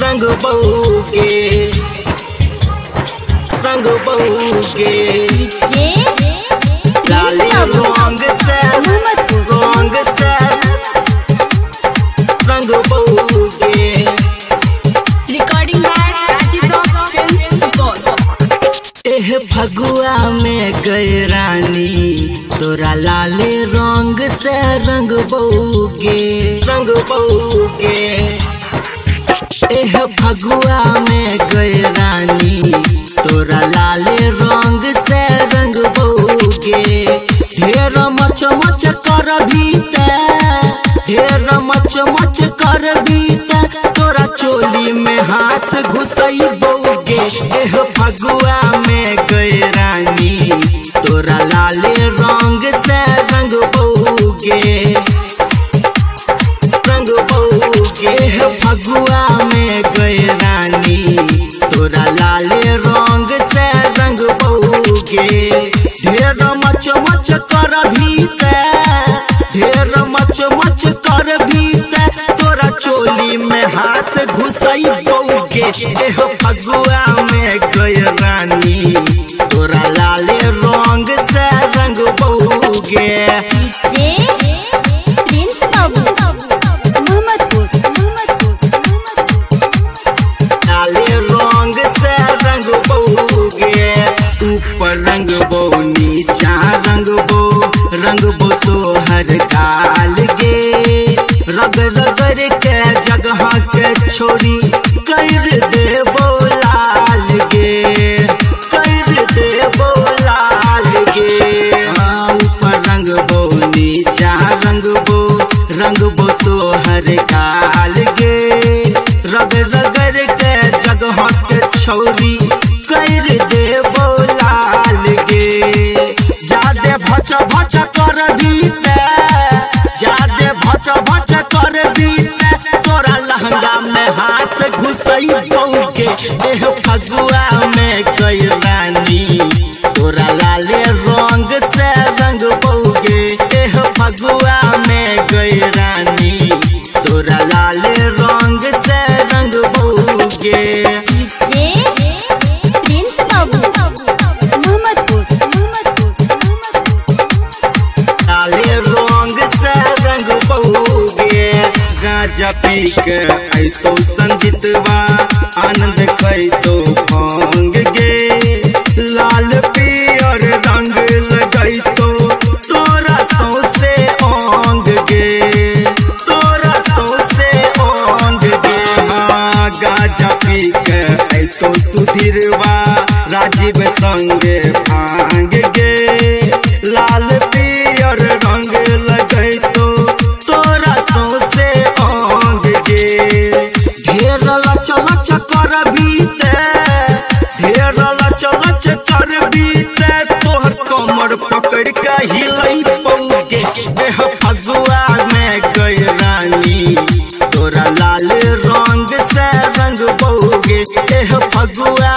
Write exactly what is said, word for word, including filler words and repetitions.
रंग बउगे रंग बउगे लाले रंग से रंग से रंग बउगे recording by Rajiv Rock Films. एह फगुआ में गए रानी तोरा लाले रंग से रंग बउगे रंग बउगे एह फगुआ में गए रानी तोरा लाले रंग से रंग बउगे ढेर मच मच कर भीते ढेर मच मच कर भीते तोरा चोली में हाथ घुसई बउगे एह फगुआ में गए रानी तोरा लाले रंग से रंग बउगे रंग बउगे एह फगुआ में गए रानी तोरा लाले रंग से रंग बउगे ढेर मच मच कर भीते ढेर मच मच कर भीते तोरा चोली में हाथ घुसई बउगे एह फगुआ में गए रानी तोरा लाले रंग से रंग बउगे लाले रंग से रंग बउगे ऊपर रंग बो नीचा रंग बो रंग बो तो हर काल गे रग रगड़ के जगह के छोड़ी कर दे बोलाल गे कर दे बोलाल गे हाँ ऊपर रंग बो नीचा रंग बो रंग बो तो हर काल गे रग रगड़ के जगह के छोड़ी कर दे बोलाल गे जादे भच भच कर दीते जादे भच भच कर दीते तोरा लहंगा में हाथ घुसई बउगे एह फगुआ में गई रानी तोरा लाले रंग से रंग बउगे एह फगुआ में गई रानी तोरा लाले रंग से रंग बउगे लाले रंग से रंग बउगे गांजा पी के ऐतो संजितवा आनंद कैतो भांग गे लाल पियर रंग लगैतो तोरा सौसे ओंग गे तोरा सौसे ओंग गे हाँ गांजा पी के ऐतो सुधीरवा राजीव संगे भांग गे लाल पियर रंग लगैतो तोरा सौसे ओंग गे ढेर लच लच कर भीते ढेर लच लच कर भीते तोहर कमर पकड़ के हिलई बउगे एह फगुआ में गई रानी तोरा लाल रंग से रंग बउगे एह फगुआ